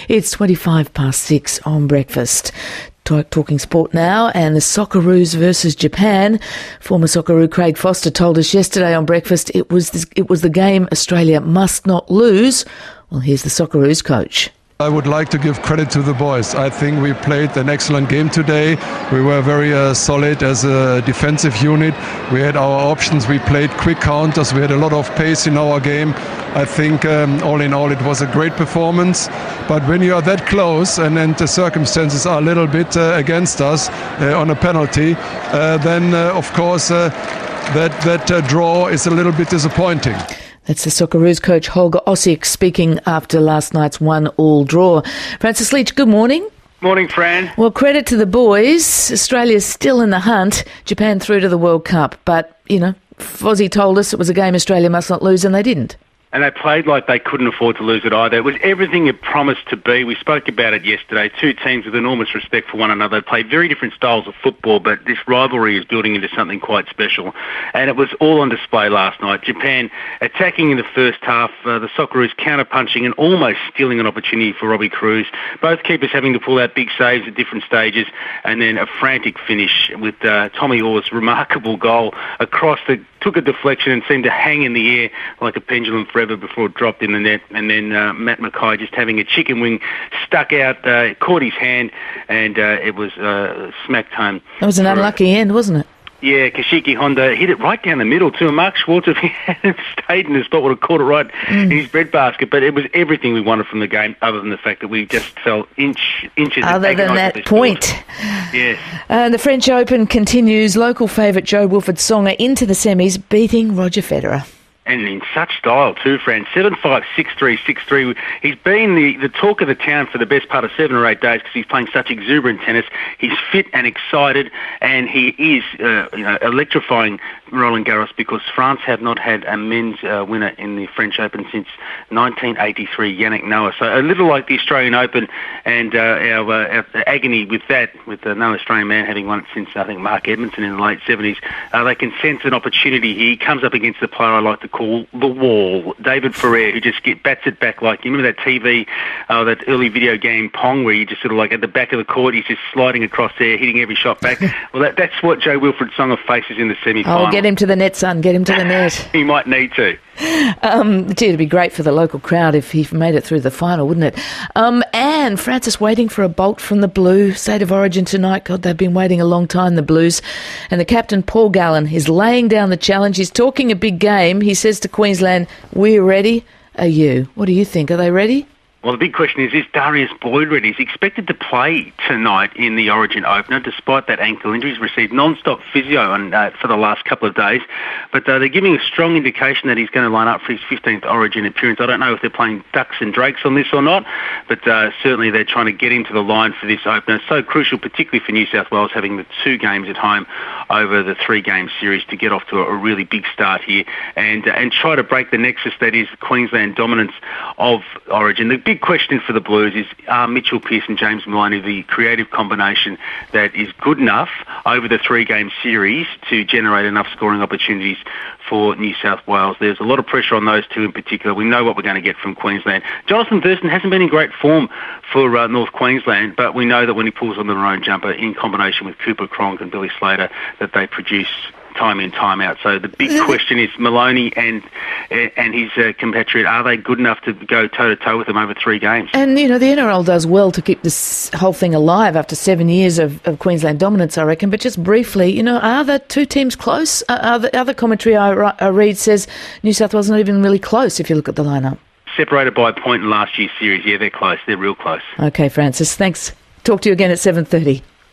It's 6:25 on Breakfast. Talking sport now, and the Socceroos versus Japan. Former Socceroo Craig Foster told us yesterday on Breakfast it was the game Australia must not lose. Well, here's the Socceroos coach. I would like to give credit to the boys. I think we played an excellent game today. We were very solid as a defensive unit. We had our options. We played quick counters. We had a lot of pace in our game. I think all in all it was a great performance. But when you are that close and the circumstances are a little bit against us on a penalty, then of course that draw is a little bit disappointing. That's the Socceroos coach Holger Osik speaking after last night's 1-1 draw. Francis Leach, good morning. Morning, Fran. Well, credit to the boys. Australia's still in the hunt. Japan through to the World Cup. But, Fozzie told us it was a game Australia must not lose, and they didn't. And they played like they couldn't afford to lose it either. It was everything it promised to be. We spoke about it yesterday. Two teams with enormous respect for one another. They played very different styles of football, but this rivalry is building into something quite special. And it was all on display last night. Japan attacking in the first half, the Socceroos counter-punching and almost stealing an opportunity for Robbie Cruz. Both keepers having to pull out big saves at different stages, and then a frantic finish with Tommy Orr's remarkable goal took a deflection and seemed to hang in the air like a pendulum forever before it dropped in the net. And then Matt Mackay just having a chicken wing stuck out, caught his hand, and it was smacked home. That was an unlucky end, wasn't it? Yeah, Kashiki Honda hit it right down the middle too. Mark Schwartz, if he hadn't stayed in the spot, would have caught it right in his breadbasket. But it was everything we wanted from the game, other than the fact that we just fell inches. Other than that point. Yes. The French Open continues. Local favourite Jo-Wilfried Tsonga into the semis, beating Roger Federer. And in such style too, Fran. 7-5, 6-3, 6-3. He's been the talk of the town for the best part of 7 or 8 days because he's playing such exuberant tennis. He's fit and excited, and he is electrifying Roland Garros because France have not had a men's winner in the French Open since 1983, Yannick Noah. So a little like the Australian Open, and our agony with that, with no Australian man having won it since, I think, Mark Edmondson in the late 70s. They can sense an opportunity here. He comes up against the player I like to call the wall, David Ferrer, who just bats it back like, you remember that TV, that early video game Pong, where you just sort of like at the back of the court, he's just sliding across there, hitting every shot back. Well, that's what Jo-Wilfried Tsonga faces in the semi-final. Oh, get him to the net, son, get him to the net. He might need to. It'd be great for the local crowd if he made it through the final, wouldn't it? And Francis waiting for a bolt from the Blue. State of Origin tonight. God, they've been waiting a long time, the Blues. And the captain, Paul Gallen, is laying down the challenge. He's talking a big game. He says to Queensland, "We're ready. Are you?" What do you think? Are they ready? Well, the big question is Darius Boyd ready? He's expected to play tonight in the Origin opener, despite that ankle injury. He's received non-stop physio for the last couple of days. But they're giving a strong indication that he's going to line up for his 15th Origin appearance. I don't know if they're playing ducks and drakes on this or not, but certainly they're trying to get him to the line for this opener. So crucial, particularly for New South Wales, having the 2 games at home over the 3-game series to get off to a really big start here and try to break the nexus that is Queensland dominance of Origin. The big question for the Blues is, are Mitchell Pearce and James Maloney the creative combination that is good enough over the 3-game series to generate enough scoring opportunities for New South Wales? There's a lot of pressure on those two in particular. We know what we're going to get from Queensland. Jonathan Thurston hasn't been in great form for North Queensland, but we know that when he pulls on the maroon jumper in combination with Cooper Cronk and Billy Slater, that they produce time in, time out. So the big question is Maloney and his compatriot, are they good enough to go toe-to-toe with them over 3 games? And, the NRL does well to keep this whole thing alive after 7 years of Queensland dominance, I reckon. But just briefly, are the 2 teams close? Other commentary I read says New South Wales not even really close if you look at the lineup. Separated by a point in last year's series. Yeah, they're close. They're real close. Okay, Francis, thanks. Talk to you again at 7:30.